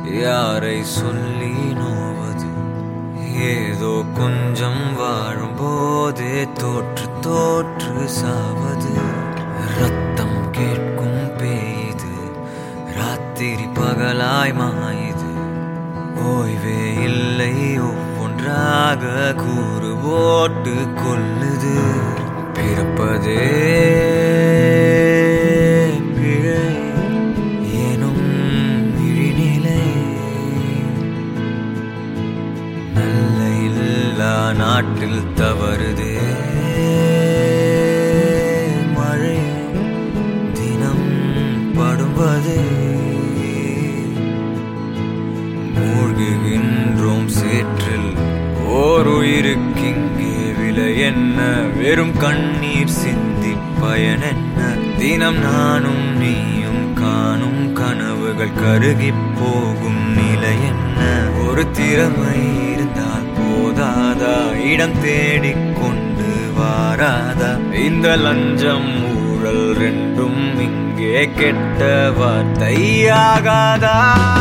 யாரை சொல்லி நோவது? ஏதோ கொஞ்சம் வாழும் போதே தோற்று தோற்று சாவது. ரத்தம் கேட்கும் பேய்து, ராத்திரி பகலாய் மாயுது. ஓய்வே இல்லை, ஒவ்வொன்றாக கூறு போட்டு கொல்லுது. பிறப்பதே பிழை ஏனும் இழிநிலை. நல்ல இல்லா நாட்டில் தவறுதே மழை தினம் படுவதே. மூழ்குகின்றோம் சேற்றில் ஓர் உயிருக்கிங்கே விலை என்ன? வெறும் கண்ணீர் சிந்தி பயன் என்ன? தினம் நானும் நீயும் காணும் கனவுகள் கருகி போகும் நிலை என்ன? ஒரு திறமை இருந்தால் போதாதா? இடம் தேடிக்கொண்டு வாராதா? இந்த லஞ்சம் ஊழல் ரெண்டும் இங்கே கெட்ட வார்த்தையாகாதா?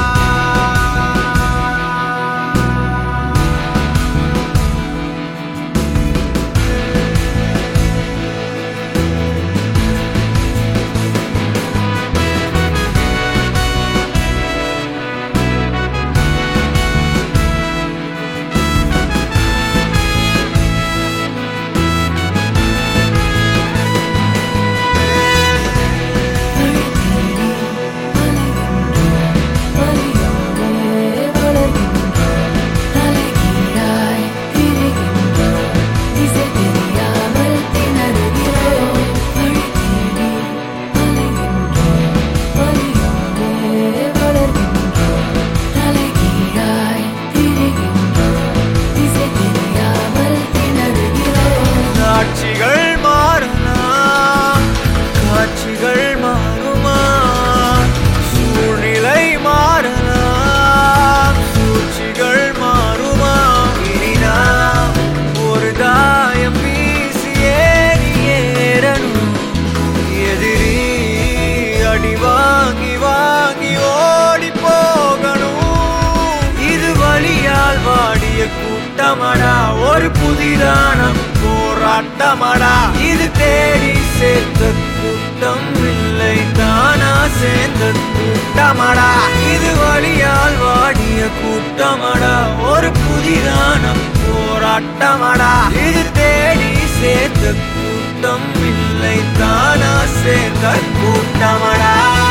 காட்சிகள் மாறலாம், காட்சிகள் மாறுமா? சூழ்நிலை மாறலாம், சூழ்ச்சிகள் மாறுமா? இனி நாம் ஒரு தாயம் வீசி ஏறணும். எதிரி அடி வாங்கி வாங்கி ஓடி போகணும். இது வலியால் வாடிய கூட்டமடா, ஒரு புதிதான போராட்டமடா. இது தேடி சேர்த்த கூட்டம் இல்லை, தானா சேர்ந்த கூட்டமடா. இது வலியால் வாடிய கூட்டமடா, ஒரு புதிதான போராட்டமடா. இது தேடி சேர்த்த கூட்டம் இல்லை, தானா சேர்ந்த கூட்டமடா.